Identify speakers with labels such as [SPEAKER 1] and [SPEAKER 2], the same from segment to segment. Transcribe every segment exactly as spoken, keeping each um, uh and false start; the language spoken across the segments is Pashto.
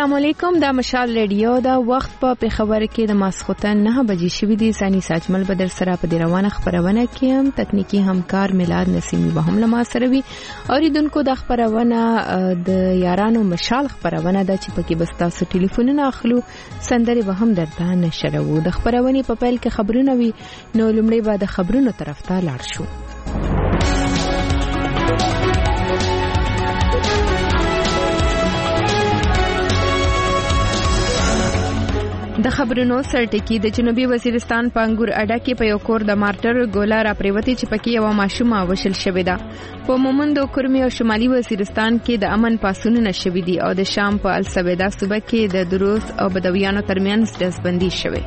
[SPEAKER 1] السلام علیکم. دا مشال ریډیو دا وخت په پیښور کې د ماسخوتن نه بجې شوې دي. ثاني ساجمل بدر سره په روانه خبرونه کې هم تکنیکی همکار میلاد نسیمی به هم لما سره وي. اوریدونکو د خبرونه د یارانو مشال خبرونه د چې پکې بس تاسو ټلیفونونه اخلو سندري به هم درته نشرو. د خبرونه په پیل کې خبرونه وي نو لومړی به د خبرونو طرف ته لاړ شو. د خبرونو سرټکی د جنوبي وزیرستان په انګور اډه کې په یو کور د مارټر ګولا را پریوتی چې پکې یو ماشومه وشل شوې ده. په مومندو کرمي او شمالي وزیرستان کې د امن پاسونه شوې دي او د شام په السویدا صوبه کې د دروز او بدویانو ترمنځ دزبندي شوې.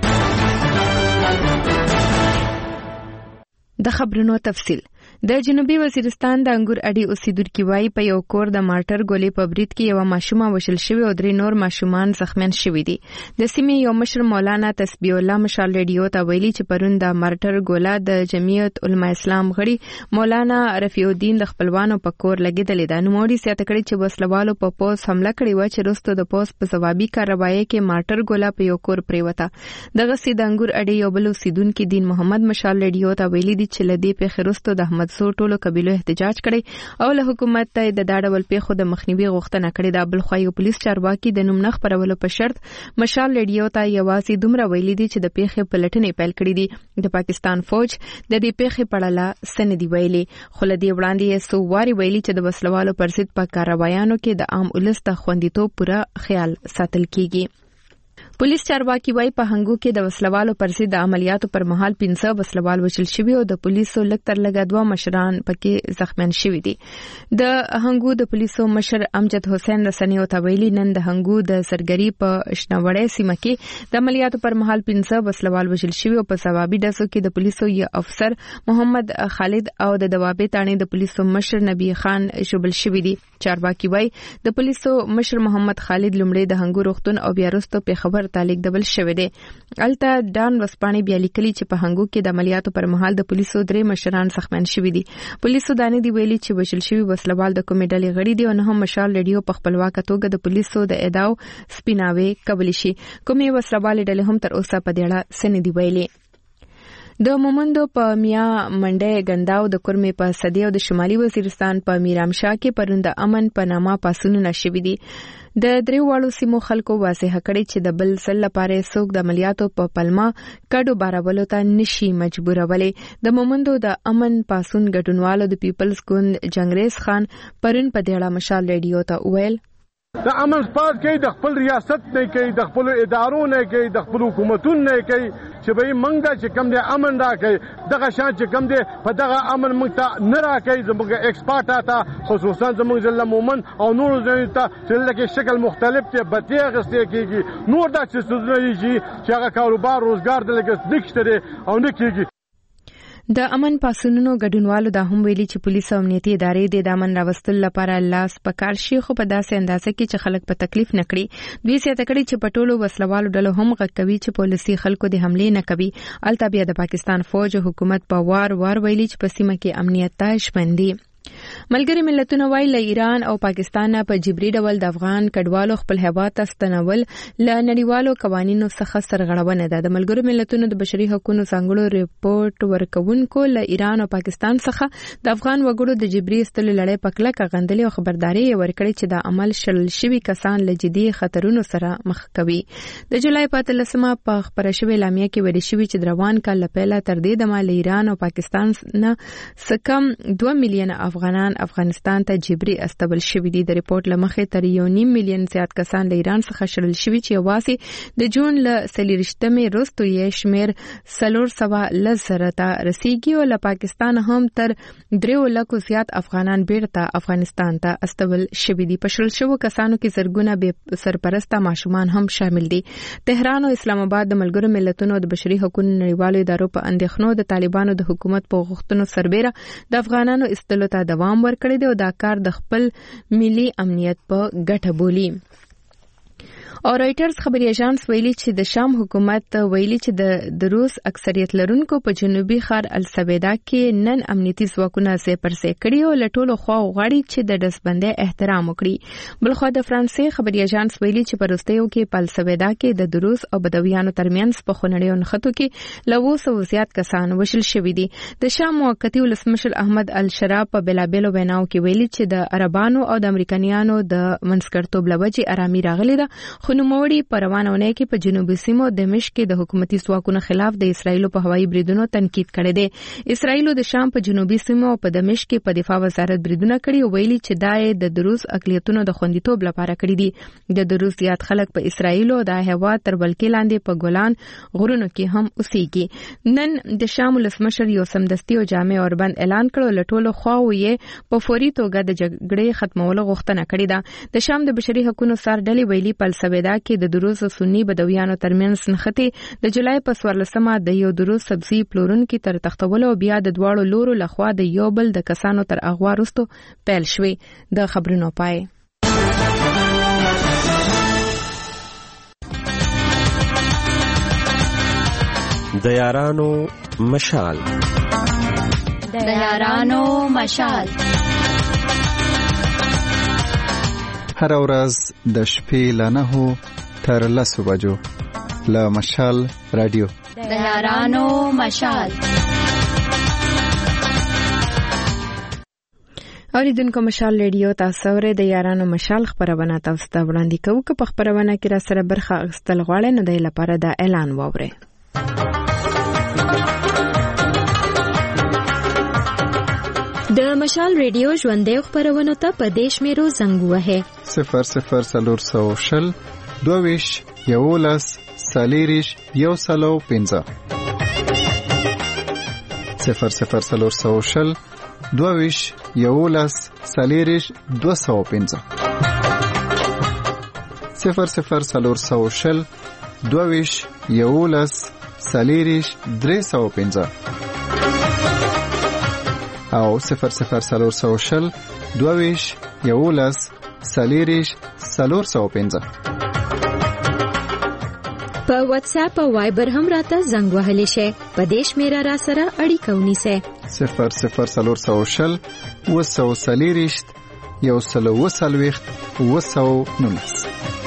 [SPEAKER 1] د خبرونو تفصیل. د جنوبي وزیرستان د انګور اډي اوسیدونکو وايي په یو کور د مارټر ګولې په برید کې یو ماشومه وشل شوی او درې نور ماشومان زخمیان شوي دي. د سیمې یو مشر مولانا تسبیح الله مشال ریډیو ته ویلي چې پرون د مارټر ګولا د جمعیت علماء اسلام غړي مولانا رفیع الدین د خپلوانو په کور لګیدل دي. نو موري سیاته کړي چې وسلوالو په پوس حمله کړې و چې رستو د پوس په ثوابي کاروایی کې مارټر ګولا په یو کور پریوته. دغه سید انګور اډي یو بل اوسیدونکو دین محمد مشال ریډیو ته ویلي دي چې لدی په خرستو د احمد سو ټولو قبيلو احتجاج کړي او له حکومت ته د داړول پیښو د مخنیوي غوښتنه کړې ده. بل خو یو پولیس چارواکي د نوم نخ پرولو په شرط مشال ریډیو ته یوازې دومره ویلي دي چې د پیښې پلټنې پیل کړې دي. د پاکستان فوج د دې پیښې په اړه سندې ویلي خو له دې وړاندې سو واري ویلي چې د وسلوالو پر ضد په کاروایانو کې د عام ولس د خوندیتوب پوره خیال ساتل کیږي. پولیس چارواکي وايي په هنګو کې د وسلوالو پر ضد د عملیاتو پر مهال پنځه وسلوال وشل شوي او د پولیسو لږ تر لږه دوه مشران پکې زخمیان شوي دي. د هنګو د پولیسو مشر امجد حسین رسنیو ته ویلي نن د هنګو د سرګری په شنوړې سیمه کې د عملیاتو پر مهال پنځه وسلوال وشل شوي او په ثوابي ډزو کې د پولیسو یو افسر محمد خالد او د دوابې تانې د پولیسو مشر نبی خان شوبل شوي دي. چارواکي وايي د پولیسو مشر محمد خالد لومړی د هنګو روغتون او بیا وروسته په خبر تعلق دبل شوی دی. الته ډان وسپانی بیا لیکلي چې په هنګو کې د عملیاتو پر مهال د پولیسو درې مشران زخمیان شوي دي. پولیسو دانې دی ویلي چې وشل شوی وسلوال د کومې ډلې غړي دي او نه هم مشال ریډیو په خپلواکه توګه د پولیسو د اداو سپیناوي کولی شي. کومې وسلوال ډلې هم تر اوسه په دې اړه سندې دی ویلي. د مومندو په میا منډه غنداو د کرمي په صدی او د شمالي وزیرستان په میرامشاه کې پروند امن په نامه پاسونه شوي دي. د دریو واړو سیمو خلکو واضح کړي چې د بل سل لپاره څوک د عملیاتو په پلمه کډو بارولو ته نشي مجبورولې. د مومندو د امن پاسون ګډونوالو د پیپلز ګوند جنگریز خان پرون په دېړه مشال ریډیو ته ویل
[SPEAKER 2] د امن پاس کې د خپل ریاست نه کوي د خپل ادارو نه کوي د خپل حکومتونو نه کوي چې به منګه چې کم دي امن را کوي دغه شان چې کم دي په دغه امن موږ ته نه را کوي زموږ ایکسپورټ ته خصوصا زموږ ځل مومن او نور ځای ته چې لکه شکل مختلف ته بتیغه غستې کیږي نور دا چې سوزنه چې هغه کاروبار روزګار د لګس دښتره او نه کیږي.
[SPEAKER 1] د امن پاسونو ګډونوالو دا هم ویلي چې پولیس او امنیتي ادارې د امن راوستلو لپاره لاس پکار شي خو په داسې اندازه کې چې خلک په تکلیف نه کړي. دوی سیاته کړي چې په ټولو وسلوالو ډلو هم غږ کوي چې پولیسي خلکو د حملې نه کوي. الته بیا د پاکستان فوج او حکومت په وار وار ویلي چې په سیمه کې امنیت ته شپندي. ملګری ملتونه وايي له ایران او پاکستان په جبري ډول د افغان کډوالو خپل هیواد ته ستنول له نړیوالو قوانینو څخه سرغړونه ده. د ملګری ملتونو د بشري حقوقو څنګهلو ریپورت ورکوونکو له ایران او پاکستان څخه د افغان وګړو د جبري استلو لړۍ په کلکه غندلې او خبرداري ورکړې چې د عمل شل شوي کسان له جدي خطرونو سره مخ کوي. د جولای په اتلسمه په خبره شوې اعلامیه کې ویل شوی چې د روان کال لپاره تر دې دمه له ایران او پاکستان نه سکم دوه میلیونه افغانان افغانستان ته جبري استول شوي دي. د ریپورت لمخې تر یو نیم میلیون زیات کسان له ایران څخه شړل شوي چې یوازې د جون له څلېرویشتمې وروسته یې شمېر څلور سوه لس زره ته رسیږي او له پاکستان هم تر دریو لکو زیات افغانان بیرته افغانستان ته استول شوي دي. په شړل شوو کسانو کې زرګونه بې سرپرسته ماشومان هم شامل دي. تهران او اسلام آباد د ملګرو ملتونو د بشري حقوقو نړیوالو ادارو په اندېښنو د طالبانو د حکومت په غوښتنو سربېره د افغانانو استلو ته دوام ورکړی دی او دا کار د خپل ملي امنیت په ګټه بولي. او رایټرز خبري اژانس ویلي چې د شام حکومت ویلي چې د د روس اکثریت لرونکو په جنوبي ښار السبیدا کې نن امنیتي ځواکونه سي پر سي کړي او لټولو خو غواړي چې د دسبندۍ احترام وکړي. بلخو د فرانسې خبري اژانس ویلي چې په روستیو کې په السبیدا کې د روس او بدویانو ترمنځ په خونړیو نښتو کې له اوسه زیات کسان وشل شوي دي. د شام موقتی ولسمشر احمد الشرا په بلابلو ویناو کې ویلي چې د عربانو او د امریکایانو د منځګړتوب لوجې آرامي راغلي ده، خو نوموړي په روانونه کې په جنوبي سیمو دمشق کې د حکومتي ځواکونو خلاف د اسرایل په هوایي بریدونو تنقید کړی دی. اسرایل د شام په جنوبي سیمو او په دمشق کې په دفاع وزارت بریدونه کړي او ویلي چې دا د دروز اقلیتونو د خوندیتوب لپاره کړی دي. د دروز زیات خلک په اسرایل او د هوا تر بلکې لاندې په ګولان غرونو کې هم اوسېږي. نن د شام ولسمشر یو سمدستي او جامع اوربند اعلان کړو، لټولو خواو یې په فوري توګه د جګړې ختمولو غوښتنه کړې ده. د شام د بشري حقوقو سرډلې ویلي په السبیدا کې د دروز سنی بدویانو ترمنځ نښتې د جولای په څوارلسمه د یو دروز سبزي پلورونکي تر تختولو او بیا د دواړو لورو لخوا د یو بل د کسانو تر اغوا وروسته پیل شوې. د خبرونو پای.
[SPEAKER 3] د یارانو مشال
[SPEAKER 4] د یارانو مشال
[SPEAKER 5] هر ورځ د شپې له نهو تر لسو بجو له مشال رادیو
[SPEAKER 4] د یارانو مشال.
[SPEAKER 1] اوریدونکو مشال رادیو تاسو ورې د یارانو مشال خبرونه تاسو ته وړاندې کوو. که په خبرونه کې را سره برخه اخیستل غواړئ نو د لپاره د اعلان واورئ.
[SPEAKER 4] د مشال ریډیو ژوندۍ خبرونه ته په دیش میرو زنګ وهه
[SPEAKER 5] صفر صفر سلور سو شل دوویش یولس سالیریش یو سلو پنځه صفر صفر سلور سو شل دوویش یولس سالیریش دو سو پنځه صفر صفر سلور سو شل دوویش یولس سالیریش درې سو پنځه او صفر صفر سلور سو شل دوویش یولس سالیریش سلور سو پنځه.
[SPEAKER 4] په واتس اپ او وایبر هم راته زنګ وهلی شي. په دیش میرا را سره اړیکه ونیسه.
[SPEAKER 5] صفر صفر سلور سو شل وسو سالیریش یو سلو وسلويخت وسو نونس.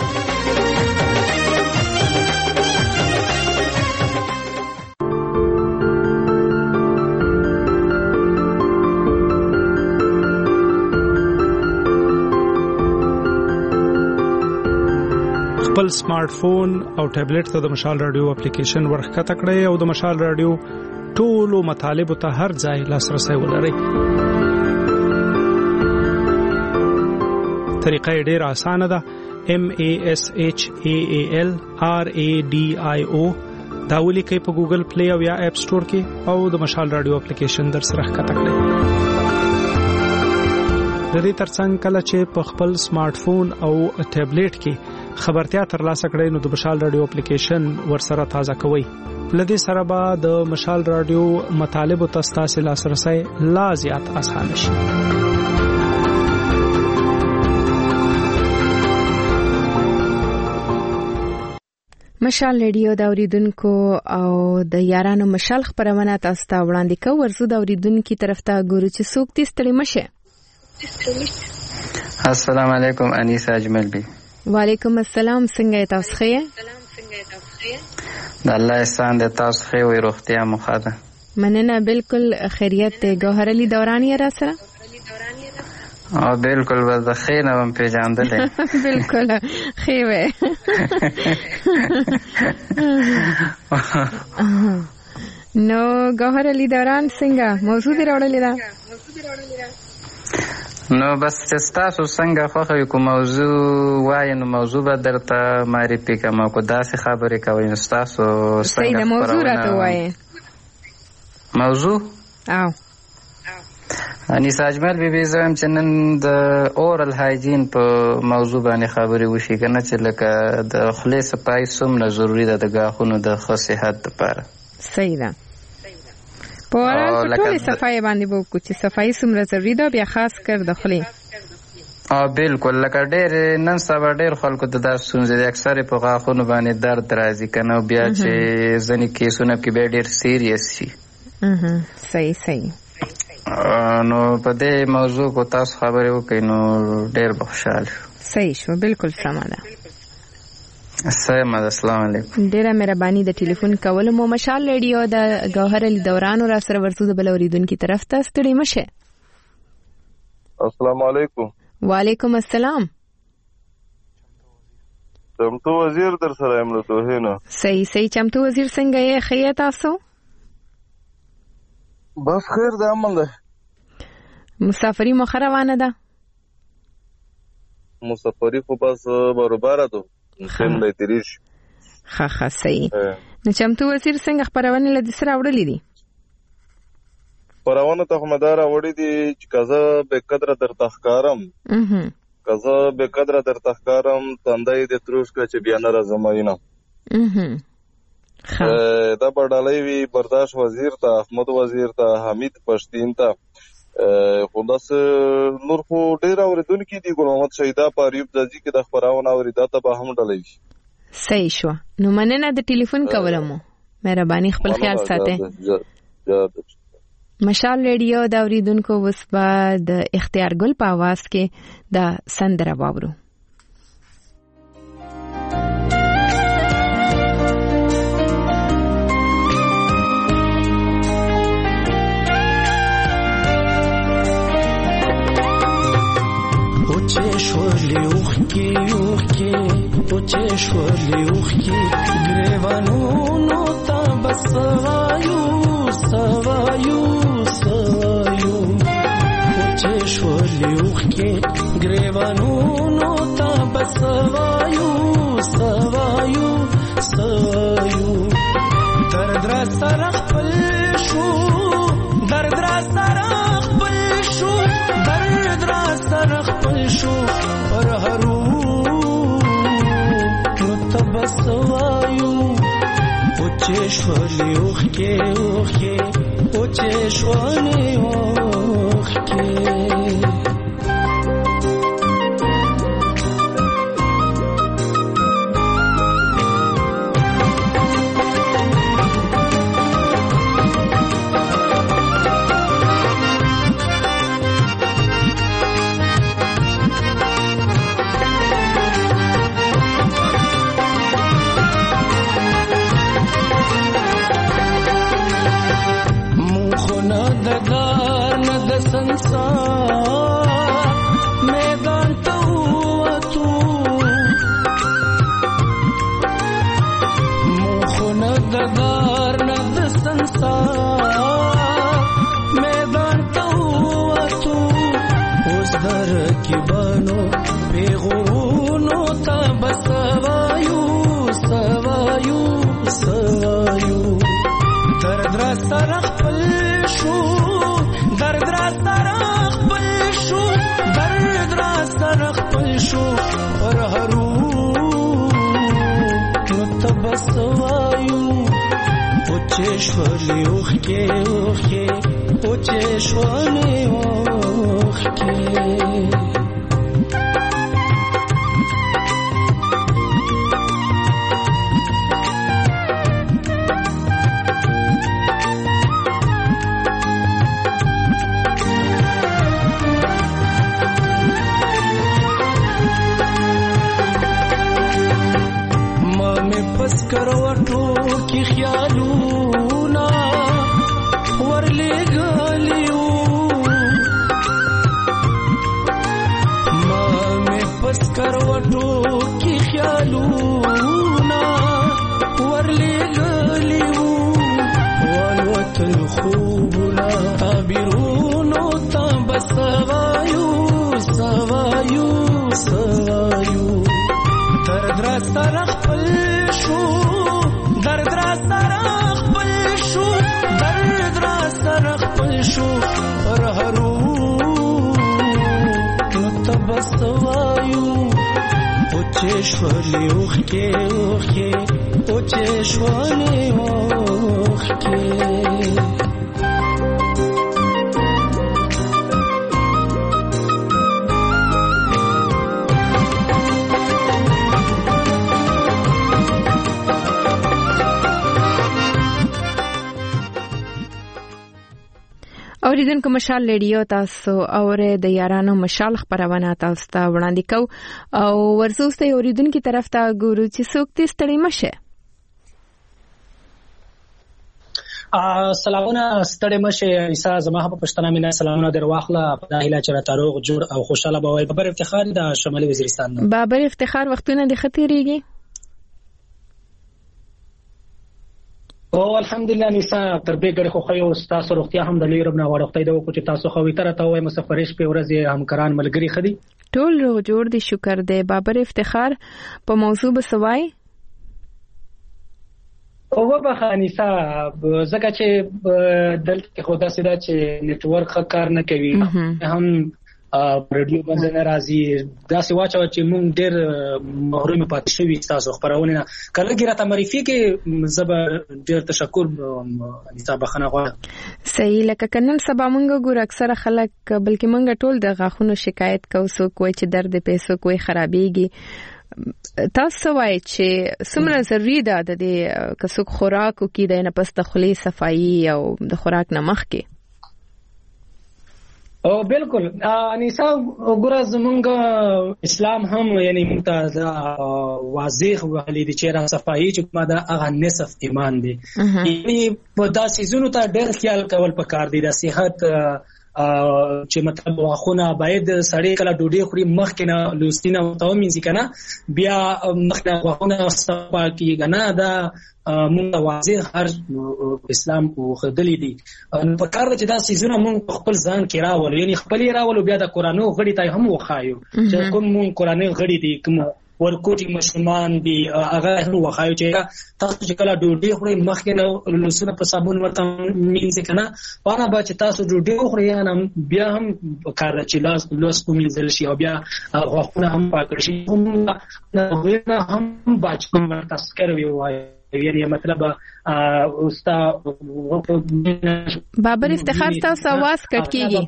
[SPEAKER 6] خپل سمارټ فون او ټابلیټ ته د مشال رادیو اپلیکیشن ورخته کړئ او د مشال رادیو ټولو مطالب ته هر ځای لاسرسي ولرئ. طریقه ډیره اسانه ده. M A S H A A L R A D I O دا ولیکئ په ګوګل پلی او یا اپ سٹور کې او د مشال رادیو اپلیکیشن در سره ښکته کړئ. د دې ترڅنګ کله چې په خپل سمارټ فون او ټابلیټ کې خبرتیا ترلاسه کړئ نو د مشال رادیو اپلیکیشن ورسره تازه کوئ. لدې سره به د مشال رادیو مطالب او تاسو لاسرسي لا زیات آسان شي.
[SPEAKER 1] مشال رادیو د اوریدونکو او د یارانو مشال خبرونه تاسو ته وړاندې کوو. ورزو د اوریدونکو طرف ته ګورو چې څوک دې ستړي مشه.
[SPEAKER 7] السلام علیکم انیسه اجمل بی.
[SPEAKER 1] وعلیکم السلام. څنګه تاسو ښه؟
[SPEAKER 7] د الله احسان د تاسو ښه وي روغتیا مخاده.
[SPEAKER 1] مننه بالکل خیریت ته. ګوهر علي دورانی را سره؟
[SPEAKER 7] او بالکل بس د ښه نه هم پیژاندلې.
[SPEAKER 1] بالکل ښه وې. نو ګوهر علي دوران څنګه موضوع دی راوړلې ده؟
[SPEAKER 7] نو بس تاسو څنګه خوښوي کوم موضوع وایي نو موضوع به درته معرفي کوم او داسې خبرې کوئ نو تاسو څنګه
[SPEAKER 1] موضوع راته وایي.
[SPEAKER 7] موضوع
[SPEAKER 1] او
[SPEAKER 7] انیس اجمل بی بی زم چې نن د اورال هایجین په موضوع باندې خبرې وشي کنه چې لکه د خولې صفایي څومره ضروری ده د غاښونو د ښه صحت لپاره.
[SPEAKER 1] صحیح ده. په اورال په ټولې صفایي باندې به وکړو چې صفایي څومره ضروری ده بیا خاص کر د خولې.
[SPEAKER 7] ا بالکل لکه ډېر نن سبا ډېر خلکو ته دا ستونزې دي اکثر په غاښونو باندې درد راځي کنه بیا چې ځینې کیسونه کې به ډېر سیریس شي.
[SPEAKER 1] صحیح صحیح.
[SPEAKER 7] نو په دې موضوع کو تاسو خبرې وکړئ نو ډېر به خوشاله شو.
[SPEAKER 1] صحیح شو بالکل سمه ده.
[SPEAKER 7] السلام علیکم.
[SPEAKER 1] ډیره مهرباني د ټلیفون کول مو مشال ریډیو د گوهر علی دوران را سره ورته د بل اوریدونکو طرف ته ستړي مشه.
[SPEAKER 8] السلام علیکم.
[SPEAKER 1] وعلیکم السلام.
[SPEAKER 8] چمتو وزیر در سره یم له توهینه.
[SPEAKER 1] صحیح صحیح. چمتو وزیر څنګه یې خیر تاسو؟
[SPEAKER 8] بس خیر ده امن ده.
[SPEAKER 1] مسافری مخ روانه ده؟
[SPEAKER 8] مسافری خو بس برابر ده. څنګه تیریش؟
[SPEAKER 1] ها ها صحیح. نو چمتو وزیر څنګه خبرونه لدی سره وړلې دي؟
[SPEAKER 8] خبرونه ته مدار وړي دي چې کزه به قدر در تخکارم.
[SPEAKER 1] اها.
[SPEAKER 8] کزه به قدر در تخکارم تندای د تروش کا چې بیان راځماینه.
[SPEAKER 1] اها.
[SPEAKER 8] دا بډالۍ وی برداشت وزیر ته احمد وزیر ته حمید پښتین ته خلاص نور خو ډیر اوریدونکو دي ګل محمد شهیدا پاریوب ځي کې د خبرونه اوریدا ته به هم ډلې.
[SPEAKER 1] صحیح شو. نو مننه د ټلیفون کولم. مهرباني خپل خیال ساتئ. مشال ریډیو د اوریدونکو وسبا د اختیار ګل په आवाज کې د سندره واورو.
[SPEAKER 9] Očešvali uhki, uhki, očešvali uhki, grevanu nota basavaju, savaju, savaju. Očešvali uhki, grevanu nota basavaju, savaju, savaju. Dardra sarah palshu, dardra sarah palshu, dardra sarah شو پر هرو متبسوایو اوچه شولی اوخی اوخی اوچه شولی اوخی. میدان تو تو مخون ددار ند سنسار میدان تو تو اوس در کی بانو پیغونو تا بسوایو سوایو سوایو درد را سرخ پل شو درد را سرخ پل شو درد را سرخ پل شو پر هرو متبسوایو اوچه شولی اوخی اوخی اوچه شولی اوخی. کروټو کې خیالونه ورلګالیو ما مې پس کروټو کې خیالونه ورلګالیو والوتل خوبونه تعبیرونو تا بسوایو سوایو سوایو درد را سرخ پل شو درد را سرخ پل شو درد را سرخ پل شو پر هرو نتبسوایو اوچه شولی اوخی اوخی اوچه شولی اوخی.
[SPEAKER 1] اوریدونکو مشال ریډیو تاسو اوره د یارانو مشال خبرونه تاسو ته وړاندې کو او ورسوسته اوریدونکو طرف ته ګورو چې څوک دې ستړي مشه.
[SPEAKER 10] سلامونه ستړي مشه عیسی زما په پښتنه مینا سلامونه درواخله په دایله چې تاروغ جوړ او خوشاله بوي. بابر افتخار د شمالي وزیرستان.
[SPEAKER 1] بابر افتخار وختونه د خطرېږي
[SPEAKER 10] او الحمدلله نساء تر به ګړي خو خو تاسو روغتیا هم د لوی رب نه ورختای د وکړو چې تاسو خو ویتره ته وای مسافرش په ورځ همکاران ملګری خدي
[SPEAKER 1] ټول روغ جوړ دي شکر دی. بابر افتخار په موضوع بسوای
[SPEAKER 10] او وبخه نساء زکه چې دلته خو داسې دا چې نت ورک کار نه کوي هم رادیو باندې ناراضي داسې واچو چې مونږ ډېر محروم پاتې شوي تاسو خبرونه کله ګره ته معرفي کې زبر ډېر تشکر نساء بخنه غواړم.
[SPEAKER 1] صحیح لکه کنن سبا مونږ ګور اکثره خلک بلکې مونږ ټول د غاښونو شکایت کوو سو کوی چې درد پیسو کوی خرابېږي. تاسو وایي چې څومره ضروري ده د دې کڅوک خوراک او کې د نه پس د خولې صفایي او د خوراک نه مخکې؟
[SPEAKER 10] او بالکل انیسا وګوره زمونږ اسلام هم یعنی ممتاز واضح وهلي دي چې را صفایي چې ما دا هغه نصف ایمان دي. یعنی په داسې زونو ته ډېر خیال کول پکار دي د صحت چې مطلب واخونه باید سړی کله ډوډۍ خوري مخکې نه لوستینه او تومینځي کنه بیا مخکې واخونه صفا کیږي نه دا مونږ واضح هر اسلام کو خدلی دي په کار چې دا سيزونه مونږ خپل ځان کې راول یعنی خپل راول بیا د قرانو غړي ته هم وخایو چې کوم مونږ قراني غړي دي کوم ورکوټي مشمان دي هغه هم وخایو چې تاسو چې کله ډوډۍ خوري مخکې نه لوسونه په صابون ورته مینځي کنه پانه با چې تاسو ډوډۍ خوري نه بیا هم کار چې لاس لوس کوم ځل شي او بیا غوښنه هم پاک شي هم نه هم باج کوم تاسو کوي وایي یعنی مطلب اوستا
[SPEAKER 1] بابر افتخار تاسو आवाज کټ کیږي.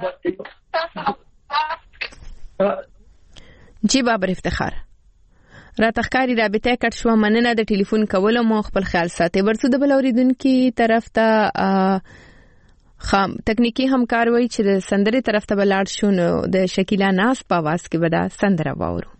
[SPEAKER 1] جی بابر افتخار را تخکاری رابطه کټ شو مننه د ټلیفون کولو مو خپل خیال ساتي. ورته د بل اوریدونکو طرف ته خام تکنیکی همکار وای چې سندري طرف ته بلاړ شو نو د شکیلا ناز په आवाज کې ودا سندره واورو.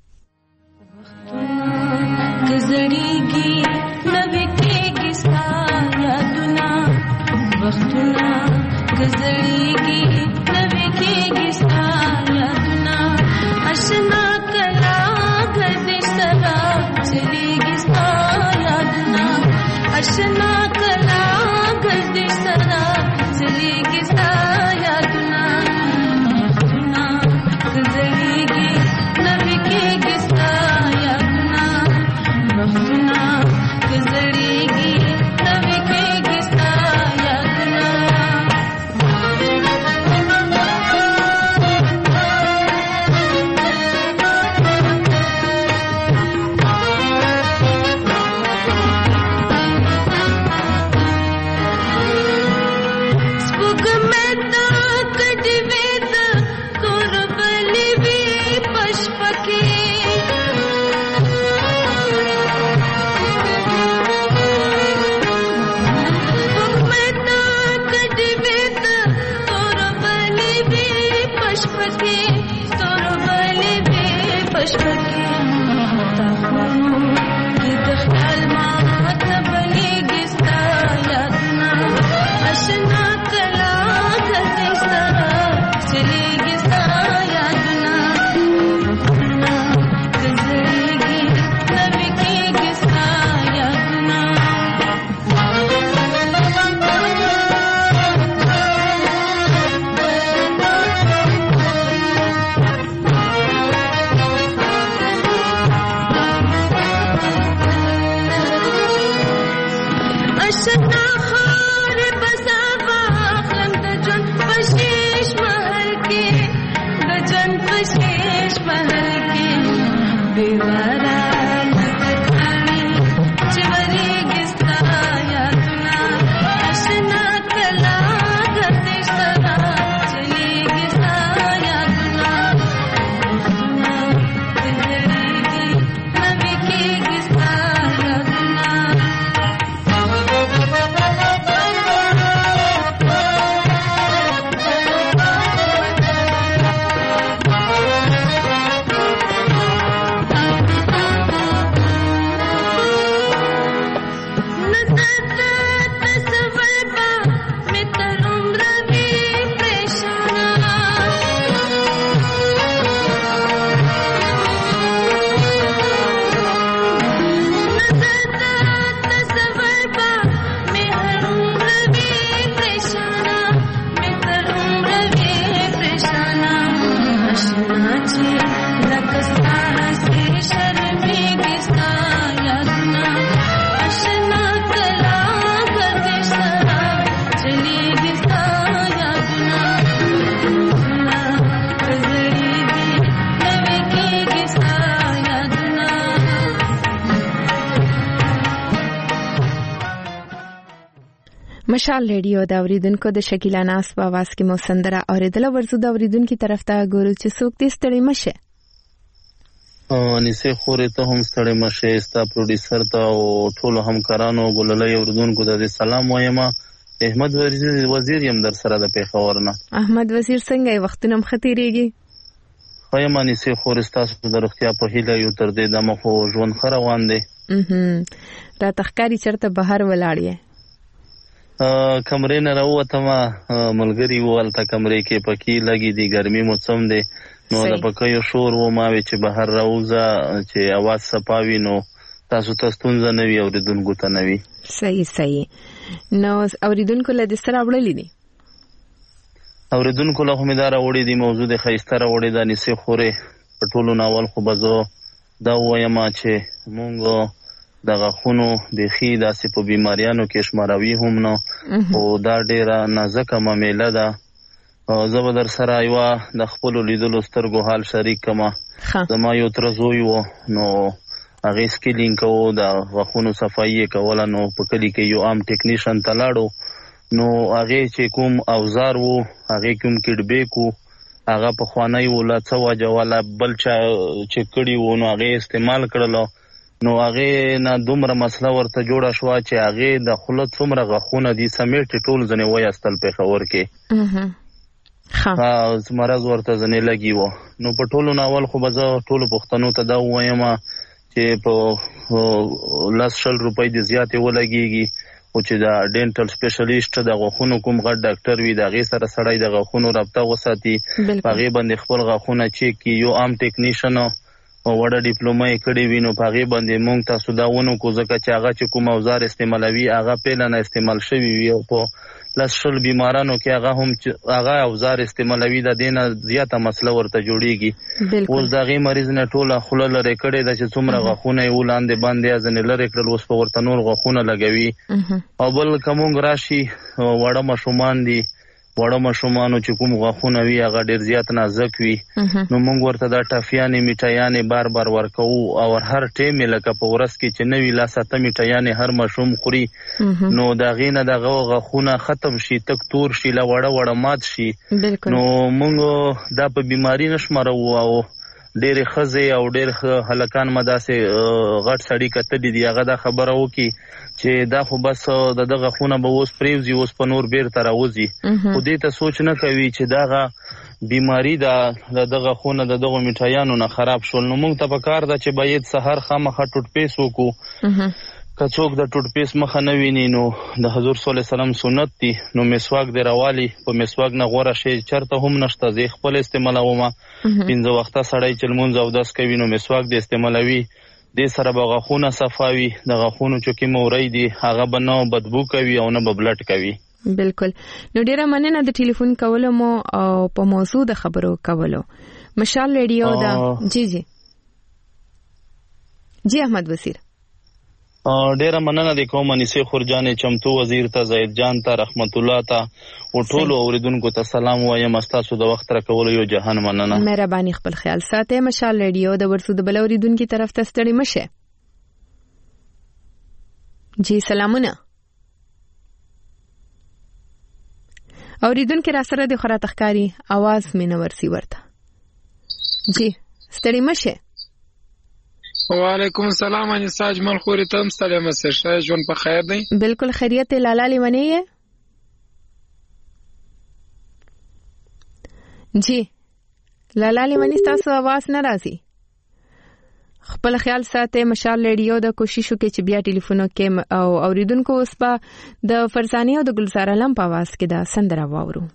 [SPEAKER 1] گزریږي نوې کېږي ستا یادونه وختونه گزریږي نوې کېږي ستا یادونه آشنا کلا غدې سره چلېږي ستا یادونه آشنا کلا غدې سره چلېږي ستا یادونه وختونه گزریږي نوې کېږي ستا یادونه وختونه گزریږي نوې کېږي ستا یادونه مشال ریډیو د اوریدونکو د شکیلا ناس په आवाज کې مو سندره اوریدله. ورزو د اوریدونکو طرف ته ګورو چې څوک دې ستړي مشه.
[SPEAKER 11] انیسه خورې ته هم ستړي مشه. ستا پروډوسر ته او ټول همکارانو ګللې اوریدونکو ته سلام وایم. احمد وزیر وزیر يم در سره د پیښور نه.
[SPEAKER 1] احمد وزیر څنګه وختونه مختيريږي؟
[SPEAKER 11] خایم انیسه خورې تاسو د رختیا په هیله یو تر دې د مخو ژوند خره روان دي.
[SPEAKER 1] اه را تخکاری چرته بهر ولاړی.
[SPEAKER 11] کمرې نه راوته ما ملګری والته کمرې کې پکې لګي دي ګرمي موسم دی نو د پکې شور و ما چې بهر راوځه چې आवाज صفاوي نو تاسو ته ستونزه نه وي اوریدونکو ته نه وي.
[SPEAKER 1] صحیح صحیح. نو اوریدونکو له دې سره وړلې دي
[SPEAKER 11] اوریدونکو له همدار وړې دي موضوع د خیستره وړې د نسی خورې په ټولو ناول خو بزو دا وایم چې مونږ دغه خونو بخي داسې په بیماریانو کې شماروي هم نو او دا ډیره نازکه معامله ده. زه به در سره یو د خپل لیدلو سترګو حال شریک کما. زما یو تر زوی و نو هغه سکیلینګ کوو د غاښونو صفایي کوله نو په کلی کې یو عام ټیکنیشن ته لاړو نو هغه چې کوم اوزار وو هغه کوم کډبیک وو هغه په خوانی ولا څو جواله بل چا چې کړي وو نو هغه استعمال کړلو نو هغه نه دومره مسله ورته جوړه شو چې هغه د خلط څومره غاښونه دي سمیټ ټول ځنه وای استل په خبر کې ها ها زمرز ورته ځنه لګي وو نو په ټولو ناول خو بزه ټولو پښتنو ته دا وایم چې په لاس شل روپۍ د زیاتې ولګيږي او چې دا ډینټل سپیشلیست د غاښونو کوم غټ ډاکټر وي دا غي سره سړی د غاښونو رابطه وساتي هغه باندې خپل غاښونه چیک کی یو عام ټیکنیشن او وړه ډیپلوما یې کړې وینو پاغه باندې مونږ تاسو دا ونه کو ځکه چې هغه چې کوم اوزار استعمالوي هغه پیله نه استعمال شوی وي او په لاس شل بیمارانو کې هغه هم هغه اوزار استعمالوي د دینه زیاته مسله ورته جوړیږي. اوس دا غي مریض نه ټوله خله لري کړي د چې څومره غاښونه یې ولاندې باندې ځنه لري کړل اوس په ورته نور غاښونه لګوي او بل کوم راشي وړه مشومان دي وړه مشومانو چې کوم غاښونه وي هغه ډیر زیات نازک وي نو موږ ورته دا ټافیانې میټایانې بار بار ورکو او هر ټیم لکه په ورځ کې چې نوی لا ساته میټایانې هر مشوم خوري نو دا غینه دغه غاښونه ختم شي تک تور شي لا وړه وړه مات شي نو موږ دا په بیماری نشمارو او ډېر خزه او ډېر هلکان مداسه غټ سړی کته دي هغه دا خبره وکي چې دا خو بس دغه خونه به اوس پریوزي اوس په نور بیر تر اوزي خو دې ته سوچ نه کوي چې داغه بیماری دا دغه خونه دغه میټایانو نه خراب شول نو موږ ته پکار ده چې باید سحر خامخه ټوټ پیس وکړو کڅوک د ټوټ پیس مخه نه ویني نو د حضور صلی الله علیه وسلم سنت دي نو مسواک دی راوالي په مسواک نه غوړه شي چرته هم نشته زه خپل استعمالوم پنځه وخته سړی چې مونږ او داس کوي نو مسواک دی استعمالوي د سره بغاخونه صفاوي د غاخونو چې کی موري دي هغه بنو بدبو کوي او نه ببلټ کوي.
[SPEAKER 1] بالکل. نو ډیره مننه د ټلیفون کولو مو او په موضوع د خبرو کولو. مشال ریډیو دا جی جی جی احمد وزیر
[SPEAKER 11] ډیره مننه د کوم انیسه خورجانې چمتو وزیر ته زید جان ته رحمت الله ته او ټولو اوریدونکو ته سلام وایم تاسو د وخت راکول یو جهان مننه.
[SPEAKER 1] مهرباني خپل خیال ساته. مشال ریډیو د ورسو د بل اوریدونکو طرف ته ستړي مشه. جی سلامونه اوریدونکو را سره د خرات ښکاری आवाज مینه ورسی ورته. جی ستړي مشه.
[SPEAKER 12] وعلیکم السلام انیسا اجمل خوري تم ستړي مشه شه جون په خیر دی؟
[SPEAKER 1] بالکل خیریت لالا لیونی ہے. جی لالا لیونی تاسو आवाज نه راځي. خپل خیال ساته. مشال ریډیو د کوششو کې چې بیا ټلیفونو کې او اوریدونکو اوس په د فرزانه او د ګلزار علم په आवाज کې دا سندره واورو.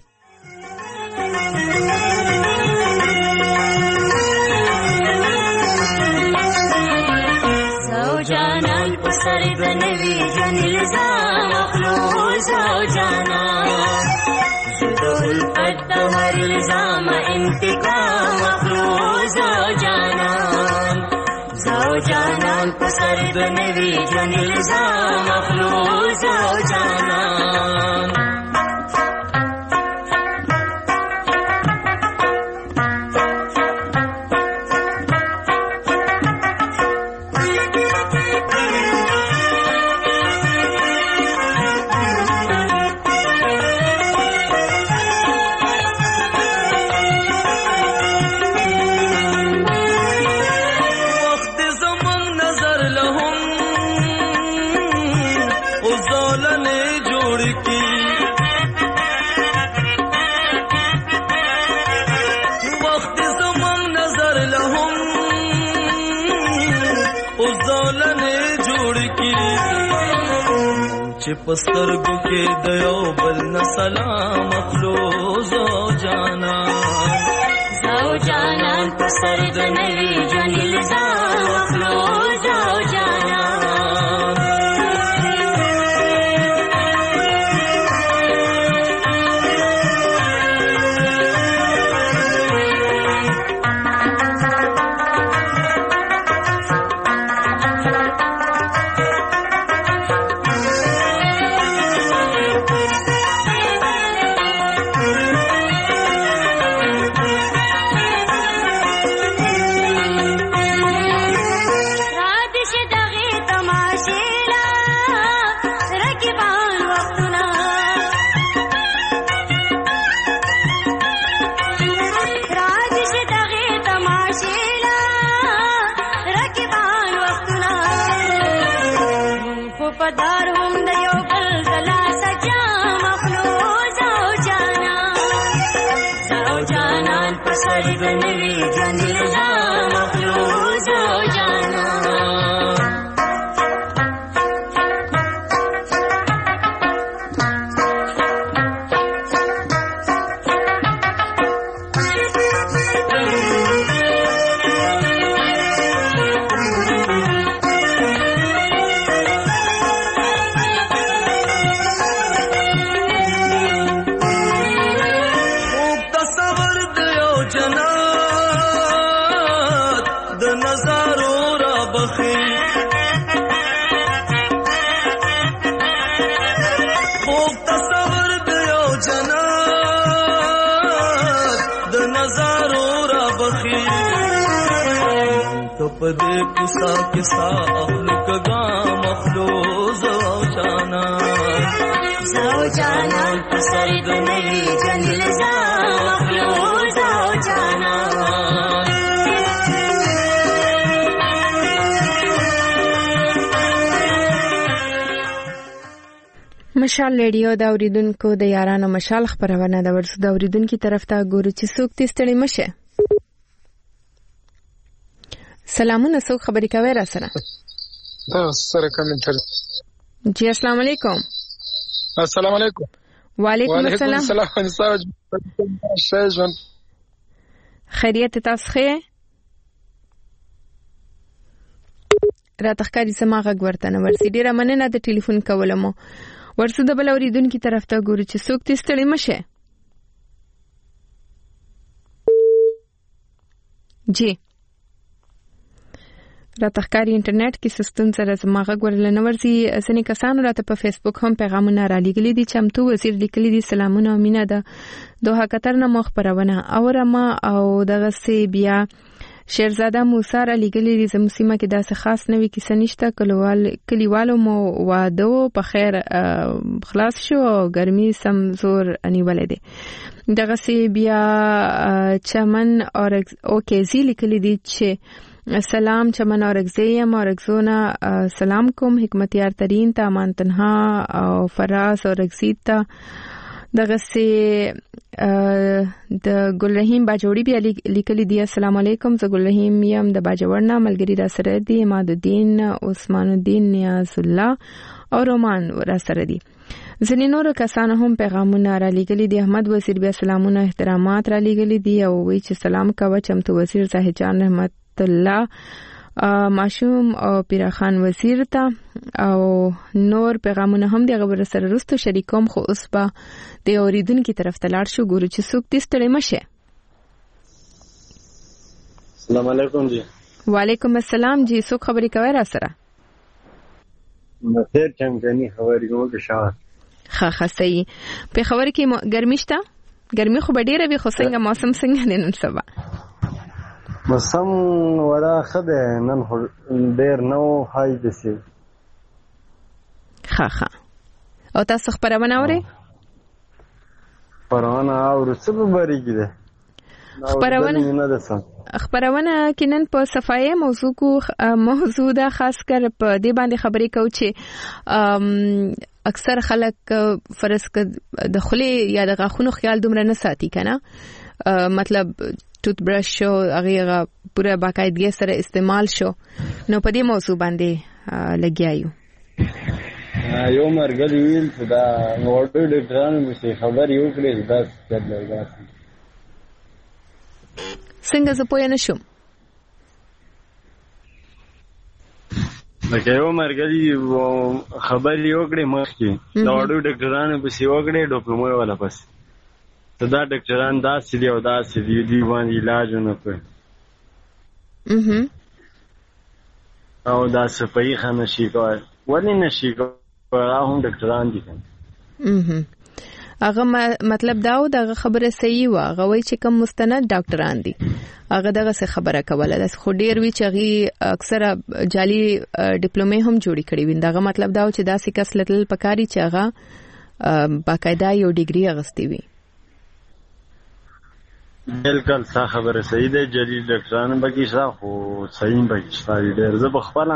[SPEAKER 13] جانان پسر دنوی جن الزام اخلو زو جانان زدول قد هر الزام انتقام اخلو زو جانان زو جانان پسر دنوی جن الزام اخلو زو جانان
[SPEAKER 9] جوړ کی وخت زمان نظر لهم او زولنه جوړ کی چې پسترګو کې د یو بل نه سلام اخلو زو جانا
[SPEAKER 13] زو جانان پسر د نوی ژوند الزام اخلو زو جانا
[SPEAKER 9] پدې کوسا کیسا اخلو کګا مخلو زو جانا
[SPEAKER 13] زو جانا پسر د نوی ژوند الزام اخلو زو جانا
[SPEAKER 1] مشال ریډیو دا اوریدونکو د یارانو مشال خبرونه د ورس د اوریدونکو طرف ته ګورو چې څوک تستړي مشه. سلامونه، څوک خبرې کوي را سره؟
[SPEAKER 12] دا سره کومنټر.
[SPEAKER 1] جی السلام علیکم.
[SPEAKER 12] السلام علیکم.
[SPEAKER 1] وعلیکم السلام.
[SPEAKER 12] وعلیکم السلام. شایجون
[SPEAKER 1] خیریت تاسو ښه؟ را تخکاری سما غږ ورته نه ورسي. ډیره مننه د ټلیفون کولمو. ورسو د بل اوریدونکو طرف ته ګورو چې څوک تستړي مشه. جی را تخکاری انټرنیټ کې سستون سره زما غږ ورل نه ورسي. اسنه کسانو راته په فیسبوک هم پیغامونه را لګلي دي. چمتو وزیر لیکلي دي سلامونه امینه ده دوه قطر نه مخ پرونه اورما او دغه سی بیا شیرزاده موسی را لګلي دي زمو سیمه کې داسې خاص نوې کیسه نشته. کلیوال کلیوالو مو واده په خیر خلاص شو او ګرمي سم زور انیولې دي. دغه سی بیا چمن اور اوکې زی لیکلي دي چې سلام چمن اور اگزیم اور اگزونا سلام کوم حکمتیار ترین تا امان تنها او فراز اور اگزید تا دغه سي د ګل رحیم باجوړي بیا لیکلي دی السلام علیکم زه ګل رحیم یم د باجوړنا ملګری را سره دی اماد الدین عثمان الدین نیاز الله او رومان را سره دی. ځینې نور کسان هم پیغامونه را لګلي دي. احمد وزیر بیا سلامونه احترامات را لګلي دي او وی چې سلام کوه چمتو وزیر زاهجان رحمت الله ماشوم او پیرخان وزیر ته او نور پیغامونه هم د غبر سره رستو شریکوم. خو اوس به د اوریدونکو طرف ته لاړ شو ګورو چې څوک دې ستړي مشه.
[SPEAKER 14] السلام علیکم جی.
[SPEAKER 1] وعلیکم السلام جی. څوک خبرې کوي را سره؟
[SPEAKER 14] مخیر چمګنی خبرې کوم که شاه
[SPEAKER 1] ښه ښه صحیح. په خبرې کې ګرمي شته؟ ګرمي خو به ډیره وي خو څنګه موسم څنګه دی نن سبا؟
[SPEAKER 14] موسم وړه ښه دی نن خو ډېر نه و های داسې
[SPEAKER 1] ښه ښه. او تاسو خبرونه اورئ؟
[SPEAKER 14] خبرونه اورو څه به بریږي دی
[SPEAKER 1] خبرونه خبرونه کې نن په صفایي موضوع کو موضوع دا خاص کر په دې باندې خبرې کوو چې اکثر خلک فرض ک د خولې یا د غاښونو خیال دومره نه ساتي کنه مطلب ټوت برش شو هغه پوره باقاعدګي سره استعمال شو نو په دې موضوع باندې لګیایو
[SPEAKER 14] یو مرګ ویل چې دا ورته ډاکټرانو مې خبر یو کړی دا څه لګا
[SPEAKER 1] څنګه زه پوه نه شم
[SPEAKER 14] لکه یو مرګري خبر یو کړی مخکې دا وړو ډاکټرانو په سی وکړي ډیپلوما والا پس ته دا ډاکټران دا سړي او دا سړي دی باندې علاج نه کوي او دا صفایي خانه شي کوي ولې نشي کوي هم ډاکټران دي کنه
[SPEAKER 1] هغه مطلب داو دغه خبره صحیح و هغه وای چې کوم مستند ډاکټران دي هغه دغه څه خبره کوله د خو ډیر وی چې هغه اکثره جعلي ډیپلومې هم جوړی کړی وین دغه مطلب داو چې داسې کس لټل پکاري چې هغه باقاعده یو ډیګري اغستی وي
[SPEAKER 14] بالکل صح خبره صحیح ده جعلي ډاکټران بګی صح خو صحیح بګی صحیح ډیر زه بخپله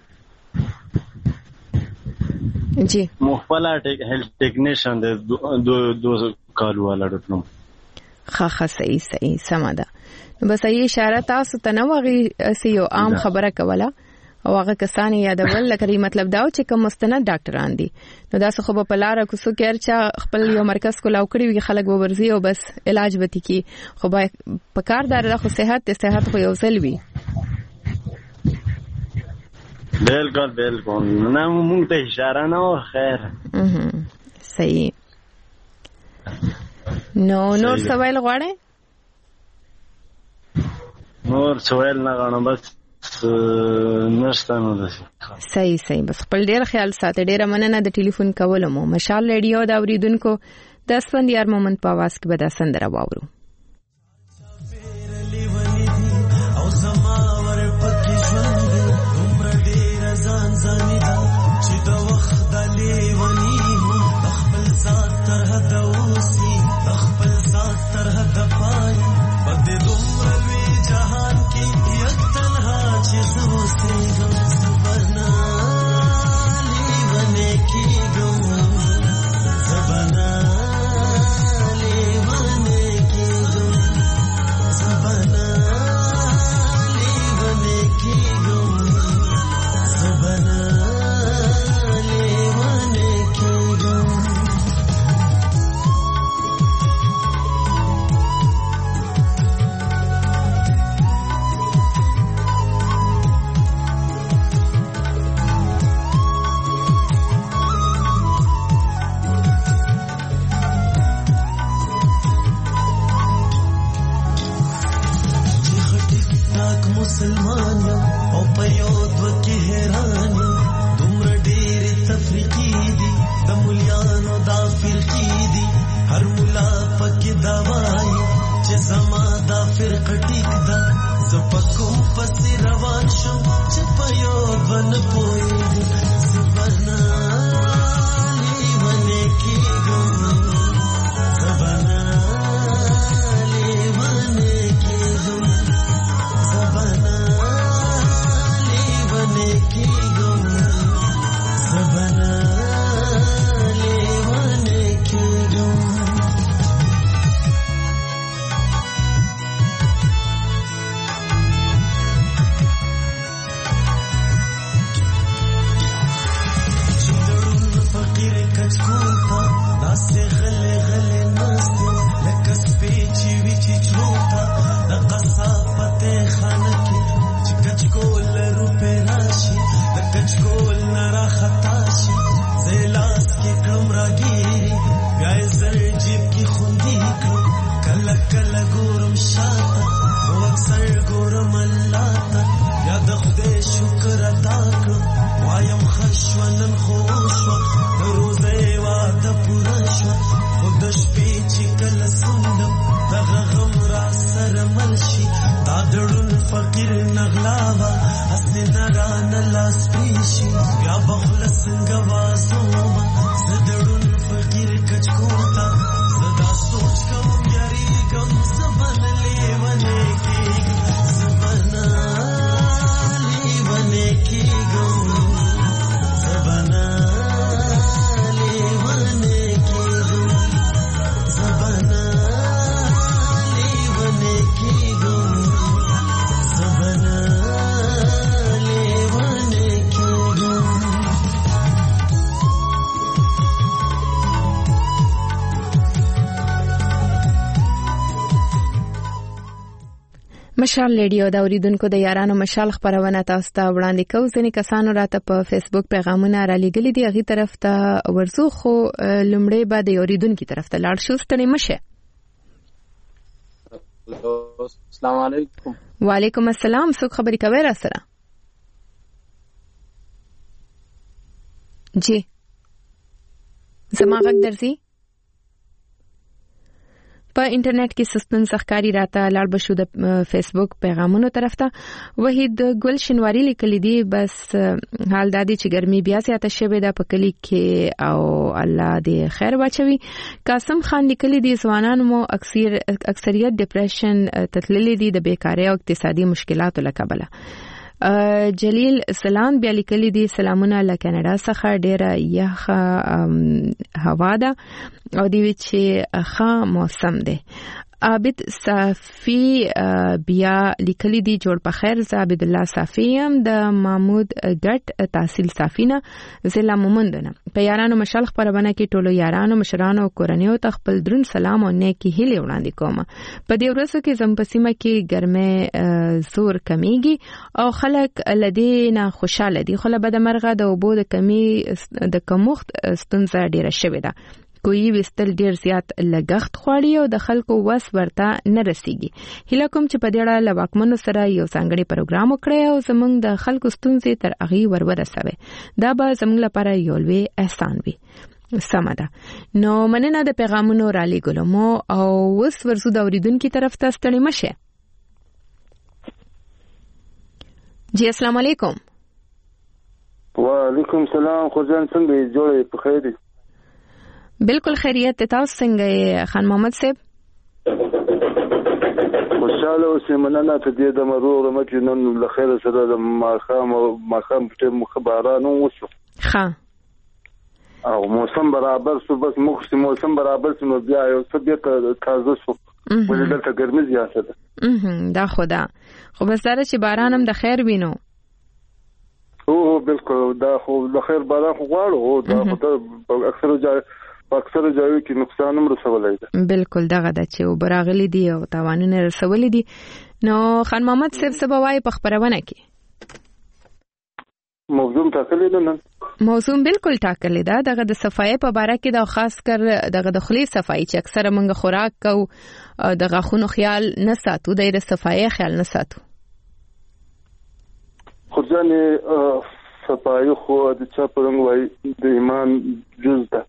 [SPEAKER 1] جی
[SPEAKER 14] مخبلا هیلث ټیکنیشن د دو دو کالو والا ډیپلوم
[SPEAKER 1] خا خا صحیح صحیح سماده بس ای اشاره تاسو ته نو غي سی یو عام خبره کوله او هغه کسان یادول لکه مطلب داو چې کوم مستند ډاکټران دي نو دا څه خو په لار کوڅو کې ارچا خپل یو مرکز کولاو کړی وي خلک وبرزي او بس علاج وتی کی خو په کار دار خو صحت صحت خو یو ځل وي
[SPEAKER 14] بالکل بالکل نه مونږ ته اشاره نه و خیر
[SPEAKER 1] صحیح نو نور سوال غواړې
[SPEAKER 14] نور سوال نه غواړم بس نشته نو ده
[SPEAKER 1] صحیح صحیح بس خپل ډیر خیال ساته ډیره مننه د ټلیفون کولو مو مشال ریډیو دا اوریدونکو د اسفندیار مومند په आवाज کې به دا سندره واورو او زما ور پکې ژوند عمر ډیر ځان ځاني دا چې د وخت د لیونی خپل ذات تر حد اوسي خپل ذات تر حد پای بد دومره وی جهان کې یک تنها چې زوسته ګم سبنا لیونه کې ګم سبنا لیونه کې ګم سبنا لیونه کې ګم سبنا لیونه کې ګم مسلمان او په یو دوه کې حیران دومره ډېر تفریقي دي د مولیانو دا فرقي دي هر مولا پکې دا وایي چې زما دا فرقه ټیک ده زه په کوم پسې روان شم چې په یو دوه نه پوهېږم سبحانه لیونې کېږم سبحانه لیونې کېږم سبحانه لیونه کېږم سبحانه لیونه کېږم چې دړون فقیر کچکول ته داسې غلې غلې ناستې لکه سپی چې وي چې چلوته د قصاب پتې خانه کې چې کچکول روپې راشي د کچکول نه راخطا شي زه لاس کې کړم راګیري بیا یې زر جیب کې خوندي کړم کله کله ګورم شاته خو اکثر ګورم الله ته بیا د خدای شکر ادا کړم وایم ښه شوه نن خو شوه د روزۍ واده پوره شوه خو د شپې چې کله سوندم دغه غم را سره مل شي دا دړون فقیر نغلاوه اصلي نرانه لاس پریشي بیا به خوله څنګه وازومه زه دړون فقیر کچکول ته زه دا سوچ کوم یاریږم زه به نه لیونې کېږم مشال ریډیو د اوریدونکو د یارانو مشال خبرونه تاسو ته وړاندې کوي. ځینې کسانو راته په فیسبوک پیغامونه را لېږلي دي، هغه طرف ته ورزو، خو لومړی به د اوریدونکو طرف ته لاړ شو. ستنې مشه.
[SPEAKER 15] السلام علیکم.
[SPEAKER 1] وعلیکم السلام. څوک خبرې کوي را سره؟ جی زما غږ درځي؟ په انټرنیټ کې سستن سخکاری راته لاړ بشو د فیسبوک پیغامونو طرف ته. وحید ګل شنواری لیکلی دی، بس حال دادی چې ګرمي بیا زیاته شوه د پکلی کې او الله دې خیر واچوي. قاسم خان لیکلی دی، ځوانان مو اکثر اکثریت ډیپریشن تتللی دي د بیکاری او اقتصادي مشکلاتو لکبله. جلیل سلام بیا لیکلی دی، سلامونه له کاناډا څخه، ډیره یخه هوا ده او دی چې ښه موسم دی. عابد صافی بیا لیکلی دی، جوړ په خیر. زه عبد الله صافی ام د محمود ګټ تحصیل صافینه ضلع مومندنه. په یارانو مشال خبرونه کې ټولو یارانو مشرانو او کورنیو ته خپل درون سلام او نیکی هیله وړاندې کوم. په دې ورځو کې زمپسیمه کې ګرمه زور کمیږي او خلک لدی نه خوشاله دي، خو له بد مرغه د اوبو د کمی د کمښت ستونزه ډیره شوې ده. کوئی وستل ډیر زیات لګښت خوړی او د خلکو وس ورته نه رسیږي. هیله کوم چې په دې اړه له واکمنو سره یو ځانګړی پروګرام وکړي او زموږ د خلکو ستونزې تر هغه ور ورسوي. دا به زموږ لپاره یو لوی احسان وي. سمه ده. نو مننه د پیغامونو را لېږلو مو او اوس ورزو د اوریدونکو طرف ته ستړي مشه. جی السلام علیکم.
[SPEAKER 16] وعلیکم السلام. خو ځان څنګه جوړې په خیر دي؟
[SPEAKER 1] بالکل خیریت. تاسو څنګه خان محمد صاحب؟
[SPEAKER 16] خوشاله اوسئ. مننه ته دې د مرور مکه نن له خیر سره د ماخام ماخام په مخبرانو وشو.
[SPEAKER 1] ها
[SPEAKER 16] او موسم برابر شو، بس مخ موسم برابر شو بیا یو څه دې تازه شو، ولې دلته ګرمي زیاته ده.
[SPEAKER 1] دا خدا خو بس دا چې باران هم د خیر وینو.
[SPEAKER 16] او بالکل دا خو د خیر باران خو غواړو، دا خو اکثر ځای اکثر ځایو کې نقصان هم رسولای دی.
[SPEAKER 1] بالکل دغه د چې وبراغلي دي او تاوانونه رسولي دي. نو خان محمد صاحب څه بوای په خبرونه کې؟
[SPEAKER 16] موضوع ټاکلې ده نن.
[SPEAKER 1] موضوع بالکل ټاکلې ده. دغه د صفایي په اړه کې دا خاص کر دغه د خلی صفایي چې اکثر موږ خوراک کو دغه خونو خیال نه ساتو، د صفایي خیال نه ساتو.
[SPEAKER 16] خو ځنه صفایي خو د چا په رنګ وای د ایمان جز ده.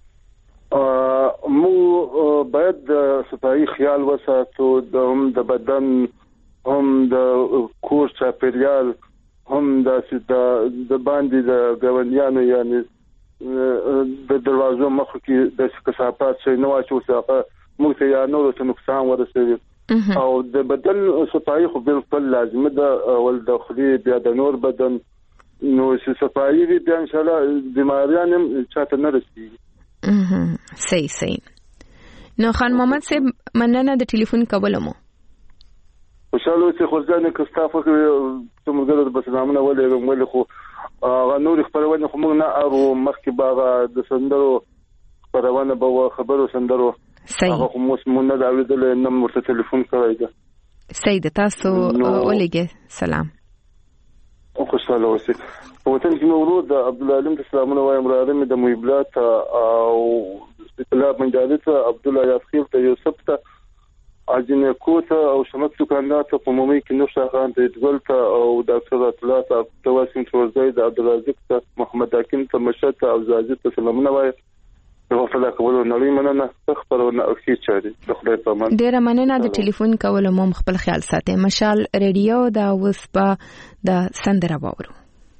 [SPEAKER 16] مو باید د صفایي خیال وساتو، د هم د بدن هم د کور چاپیریال هم د د باندې د ګوندیانو یعنی د دروازو مخ کې د کثافات شي نو چې څه موږ ته یا نور څه نقصان ورسوي. او د بدن صفایي خو بالکل لازمه ده. ول د خلی بیا د نور بدن نو چې صفایي بیا ان شاء الله بیماریان هم چاته نه رسیږي.
[SPEAKER 1] صحیح صحیح. نو خان محمد صاحب مننه د ټلیفون کولمو.
[SPEAKER 16] خوشاله چې خو ځان کې ستافه څومره د بسنامونه ولې ولې خو هغه نور خبرونه خو موږ نه اورو. مخکې باغ د سندرو خبرونه به خبرو سندرو هغه خو موږ نه دا ویل نه مرته ټلیفون کوي ده.
[SPEAKER 1] صحیح ده. تاسو ولېګه سلام.
[SPEAKER 16] خوشاله اوسئ. په وطن کې مولود عبد العلیم سلامونه وایم راځم د محبلات او استقلال منجالت عبد الله یاسخیل ته یوسف ته اجنه کوته او شمک دکاندار ته په مومي کې نو شاهان ته دګل ته او ډاکټر اطلاع ته تواسین ورزای د عبد الرزاق ته محمد حکیم ته مشت او زاجد ته سلامونه وایم. نو فلا کولو نړۍ مننه خبرونه اخی چاري د خدای په امان.
[SPEAKER 1] ډیره مننه د ټلیفون کولو مو خپل خیال ساتئ. مشال ریډیو دا وسپا د سندره باورو.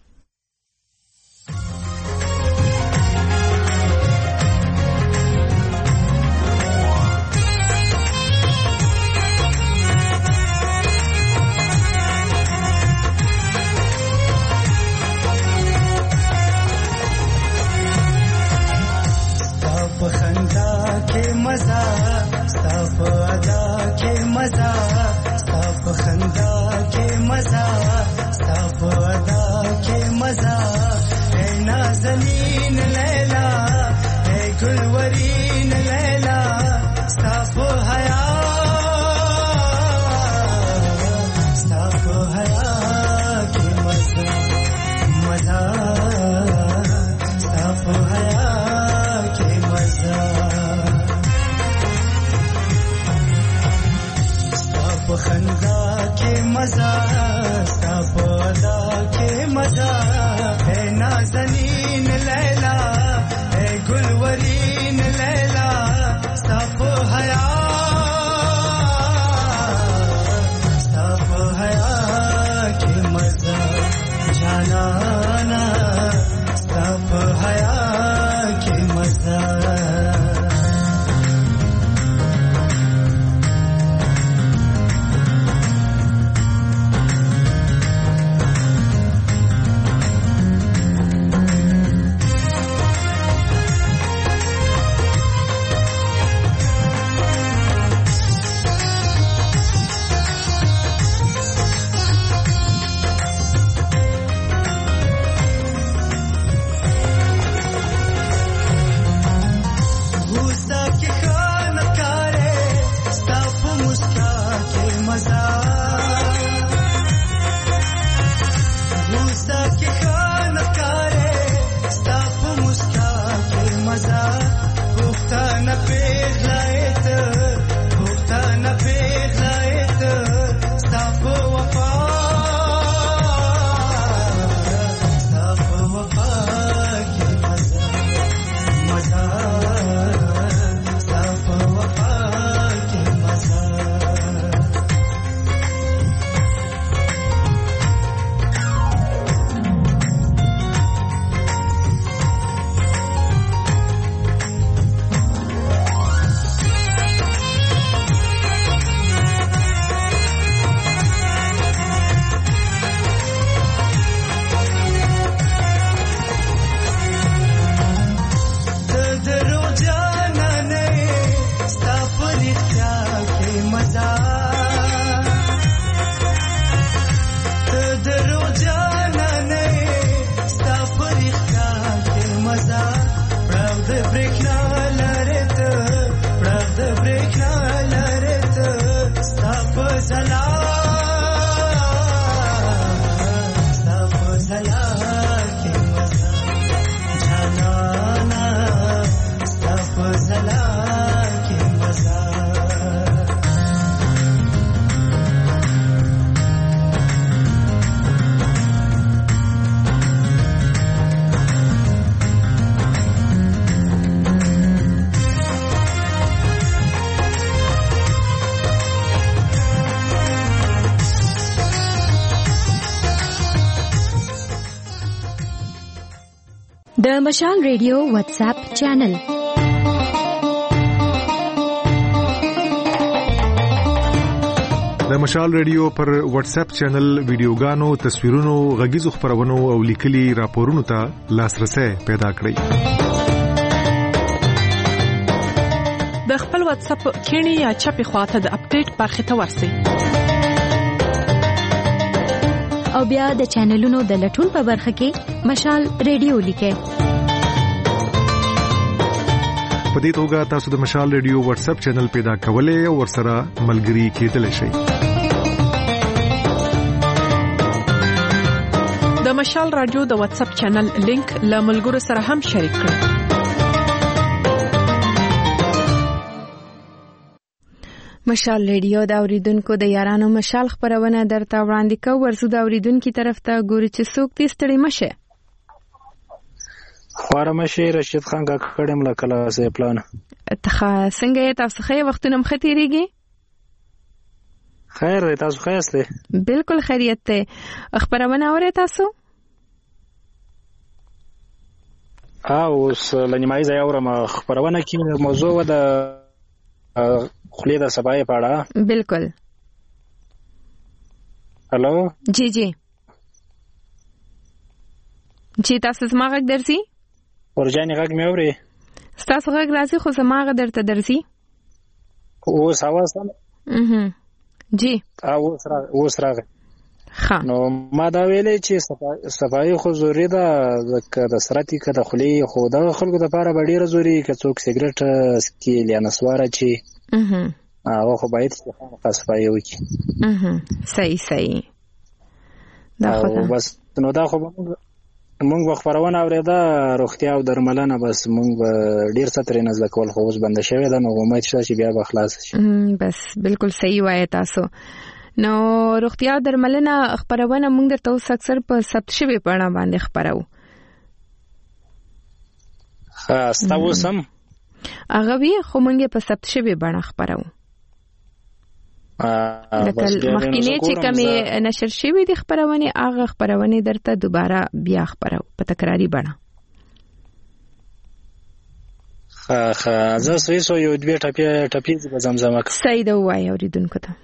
[SPEAKER 17] خندا के मजा सब अदा के मजा सब खंदा के मजा सब अदा के मजा है नाज़नीन लैला है गुलवरीन लैला सब हया
[SPEAKER 4] د مشال ریډیو واتس اپ چینل.
[SPEAKER 18] د مشال ریډیو پر واتس اپ چینل ویډیوګانو، تصویرونو، غږیزو خبرونو او لیکلي راپورونو ته لاسرسي پیدا کړئ.
[SPEAKER 19] د خپل واتس اپ کینی یا چپی خواته د اپډیټ برخه ته ورسئ.
[SPEAKER 4] او بیا د چینلونو د لټون په برخه کې مشال ریډیو لیکئ.
[SPEAKER 18] په دې توګه تاسو د مشال ریډیو واتس اپ چینل پیدا کولای او ورسره ملګري کېدلی شئ.
[SPEAKER 19] د مشال رادیو د واتس اپ چینل لینک له ملګرو سره هم شریک کړئ.
[SPEAKER 1] مشال ریډیو د اوریدونکو د یارانو مشال خبرونه درته وړاندې کوي. ورزو د اوریدونکو طرف ته ګوري چې څوک دې ستړي مشه.
[SPEAKER 20] خواره مشه رشید خان کا کړم لا کلاسه پلان.
[SPEAKER 1] ته څنګه تاسو خې وختونه مخ تیریږي؟
[SPEAKER 20] خیر تاسو خیاسته؟
[SPEAKER 1] بالکل خیریت ته. خبرونه اورئ تاسو؟
[SPEAKER 20] او اوس لنیمای ځای اورم خبرونه کې موضوع و د خلیه د سبای پاړه.
[SPEAKER 1] بالکل.
[SPEAKER 20] هلو
[SPEAKER 1] جی جی جی تاسو زما غږ درځي؟
[SPEAKER 20] ورجاني غږ مې اوري.
[SPEAKER 1] تاسو غږ راځي خو زما غږ درته درځي.
[SPEAKER 20] اوس اواز سم؟
[SPEAKER 1] اها جی
[SPEAKER 20] اوس را اوس راغی.
[SPEAKER 1] ها
[SPEAKER 20] نو ما دا ویلې چې صفای خو زوري ده د سرتی کده خلی خو د خلکو د پاره ډیره زوري که څوک سیګریټ سکیل یا نسواره چی
[SPEAKER 1] اها
[SPEAKER 20] هغه خو باید چې خاص صفای وکي.
[SPEAKER 1] اها صحیح صحیح.
[SPEAKER 20] دا خو بس نو دا خو مونږ خبرونه اوریدا روغتیا او درملنه بس مونږ ډیر څه ترې نزل کول خو اوس بند شوی ده. نو امید شته چې بیا به خلاص شي.
[SPEAKER 1] بس بالکل صحیح وایي تاسو. نو روغتیا درملنه خبرونه مونږ درته اوس اکثر په ثبت شوی پاڼه باندې خبرو.
[SPEAKER 20] ها ستاسو سم
[SPEAKER 1] هغه وی خو مونږ په ثبت شوی باندې خبرو. لکه مخکینه چې کومه نشر شوی د خبرونه هغه خبرونه درته دوباره بیا خبرو په تکراری باندې.
[SPEAKER 20] ها ها زه سويسو یو دوه ټاپی ټاپی د زمزمه
[SPEAKER 1] سید وای اوریدونکو ته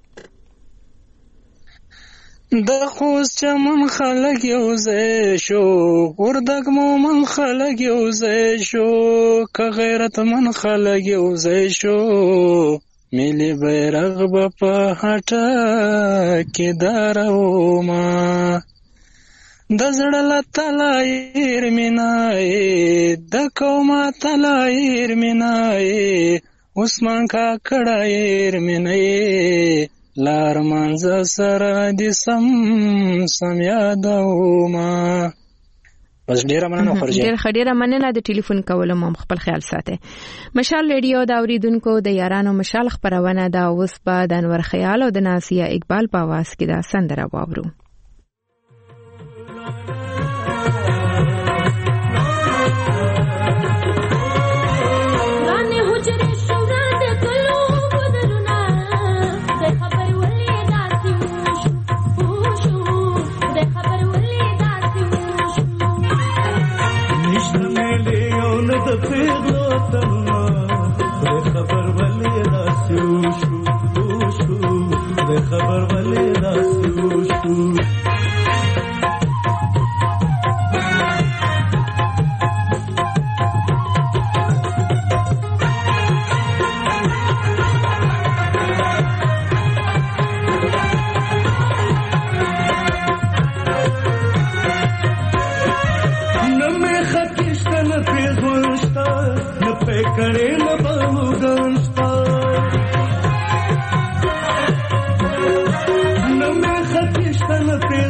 [SPEAKER 20] د خوست چمن خلک یو ځای شو وردګ مومن خلک یو ځای شو که غیرت من خلک یو ځای شو ملي بیرغ په هټه کې دارو ما د زړه لتلایر مینای د کومه تلایر مینای عثمان کا کړایر مینای لار منځ سره د سم سم یادو ما. بس ډیره مننه خورجه.
[SPEAKER 1] ډیر خډیره مننه د ټلیفون کولو مو خپل خیال ساتي. مشال ریډیو د اوریدونکو د یارانو مشال خبرونه دا اوس په د انور خیال او د ناسیه اقبال په आवाज کې دا سندره واورو.
[SPEAKER 9] خبر ولې داسې وشو نه مې خطشته نه پیغلشته نه پیکړې نه باوګنشته نه مې خطشته نه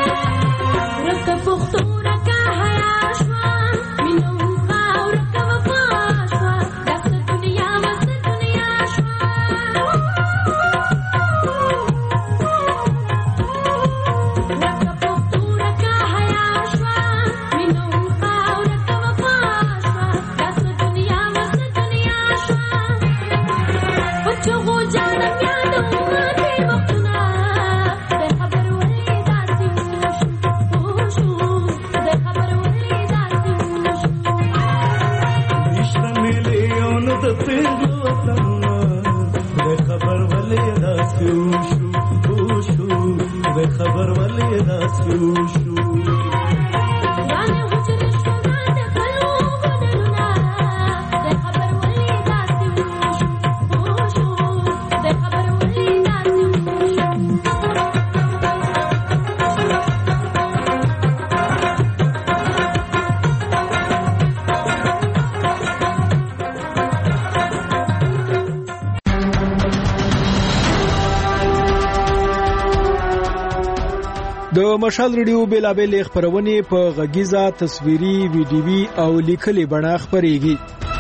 [SPEAKER 6] د مشال ریډیو بیلابل خبرونه په غږیزه تصویري ویډیوي او لیکلي بڼه خبريږي.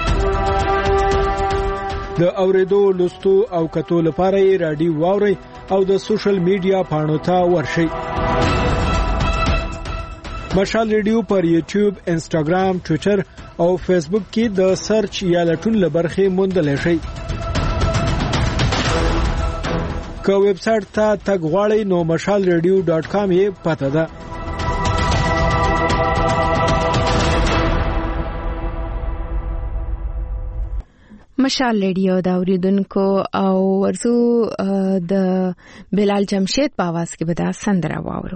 [SPEAKER 6] د اوریدو لوستو او کتو لپاره رادیو واوري او د سوشل میډیا پاڼو ته ورشي. مشال ریډیو پر یوټیوب، انسټاګرام، ټوئیټر او فیسبوک کې د سرچ یا لټون لبرخه موندل شي. که ویب سټ ته تګ غواړئ نو مشال ریډیو ډاټ کام یې پته ده.
[SPEAKER 1] مشال ریډیو دا اوریدونکو او ورزو د بلال جمشید په आवाज کې به دا سندره واورو.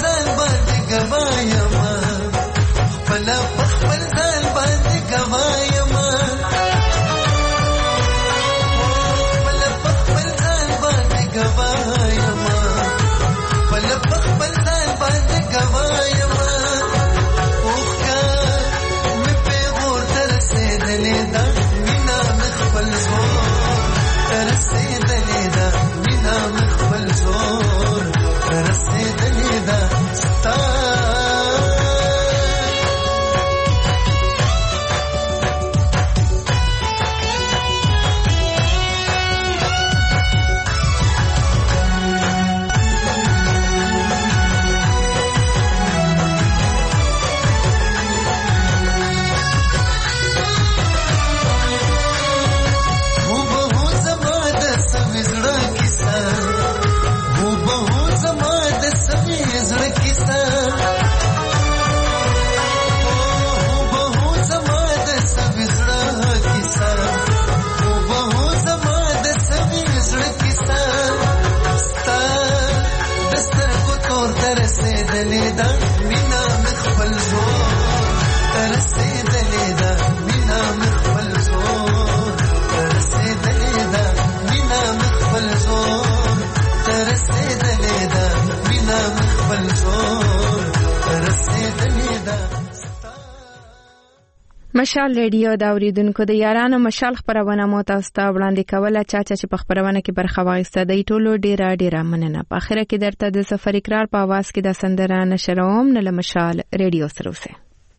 [SPEAKER 21] Gavaya
[SPEAKER 17] رسیدلې ده مینا مې خپل زور رسیدلې ده مینا مې خپل زور رسیدلې ده مینا مې خپل زور رسیدلې ده مینا مې خپل زور رسیدلې ده.
[SPEAKER 1] مشال ریډیو دا اوریدونکو د یارانو مشال خبرونه مو تاسو ته وړاندې کوله چا چې په خبرونه کې برخه واخیسته د ټولو ډیره ډیره مننه. په اخر کې درته د سفر اقرار په आवाज کې د سندره نشروم نه مشال ریډیو سره اوسه.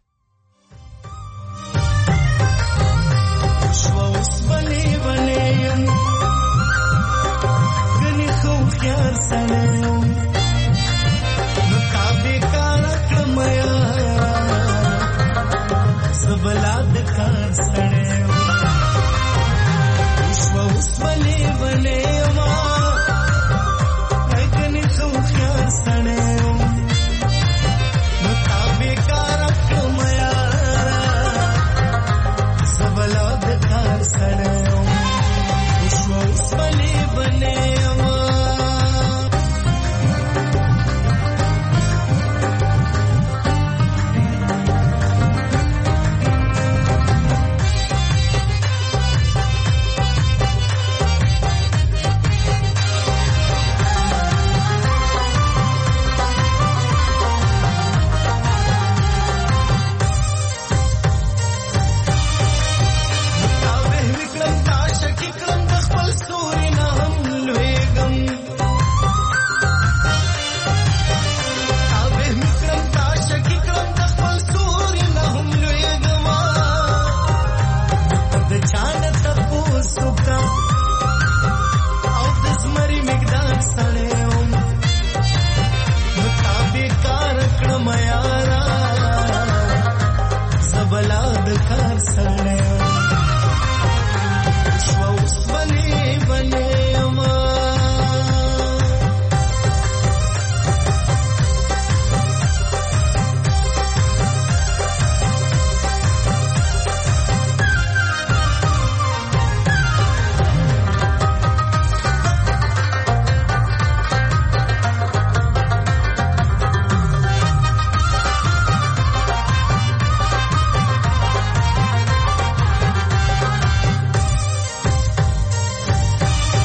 [SPEAKER 17] بلاد کار سړې وشو وسولې ولې ما اګنې خو خيار سړې مطابق کار کوم یار بلاد کار سړې وشو وسولې ولې ما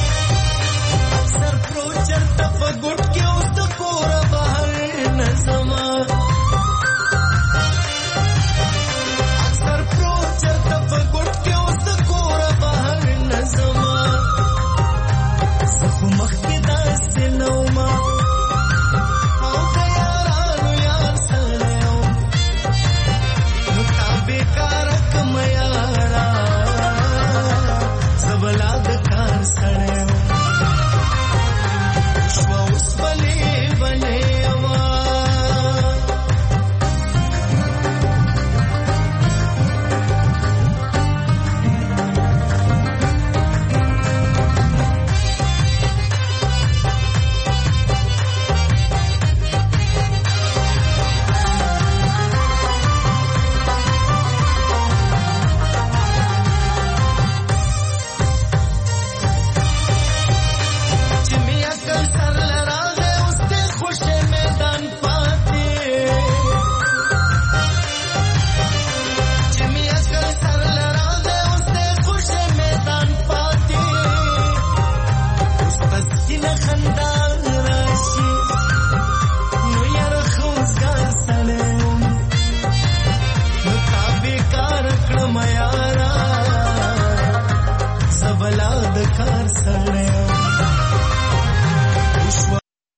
[SPEAKER 17] Some